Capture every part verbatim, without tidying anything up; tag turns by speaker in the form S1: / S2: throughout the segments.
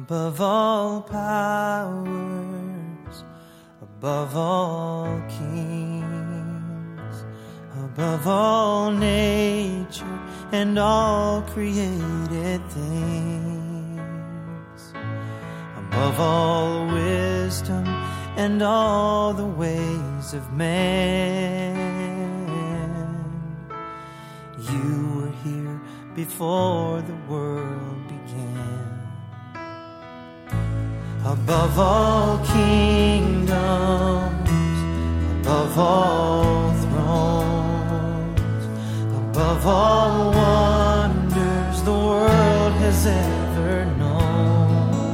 S1: above all powers, above all kings, above all nature and all created things, above all wisdom and all the ways of man. You were here before the world began. Above all kingdoms, above all thrones, above all wonders the world has ever known,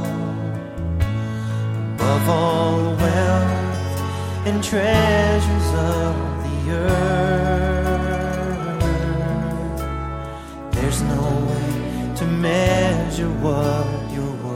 S1: above all wealth and treasures of the earth, there's no way to measure what you're worth.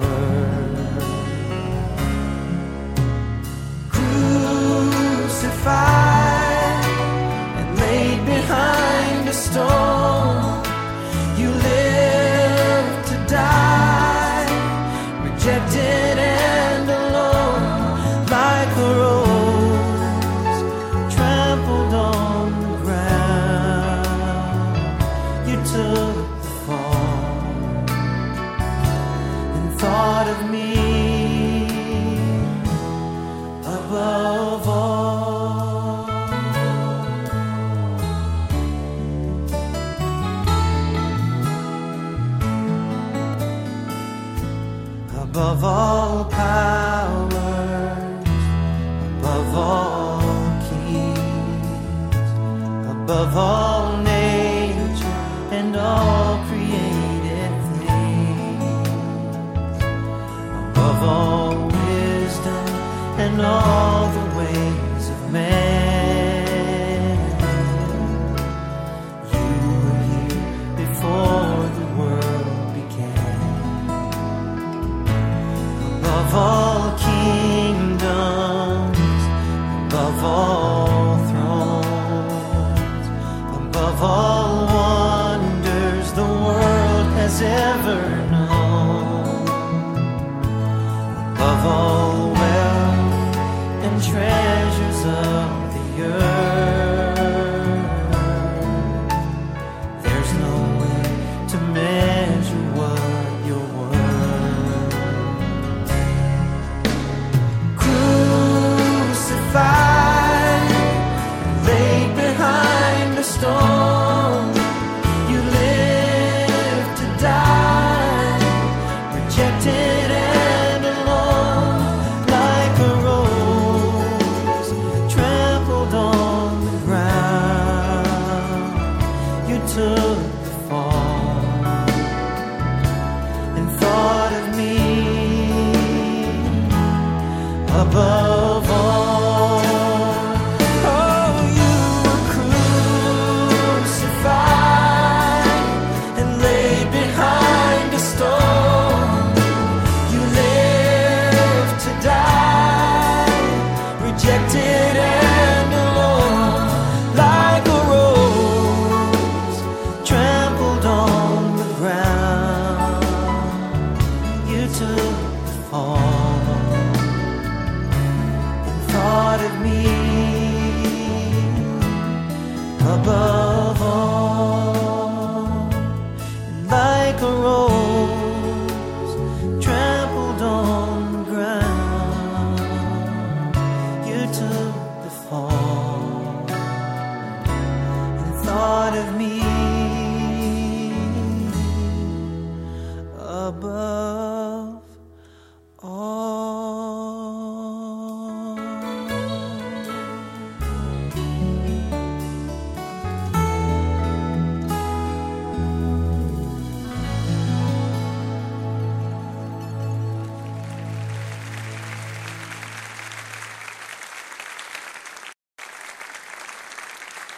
S1: Crucified and laid behind a stone, you lived to die, rejected and alone, like a rose trampled on the ground. You took the fall and thought of me above all. Above all powers, above all kings, above all nature and all created things, above all wisdom and all the ways of man. You were here before the world began. Above all kingdoms, above all thrones, above all wonders the world has ever known, above all wealth and treasures of the earth, there's no way to measure what you're worth. Laid behind a stone, you lived to die, rejected and alone, like a rose trampled on the ground. You took the fall and thought of me above all. Rejected and alone, like a rose trampled on the ground. You took the fall and thought of me above all, like a rose trampled on the ground. You took the fall and thought of me above.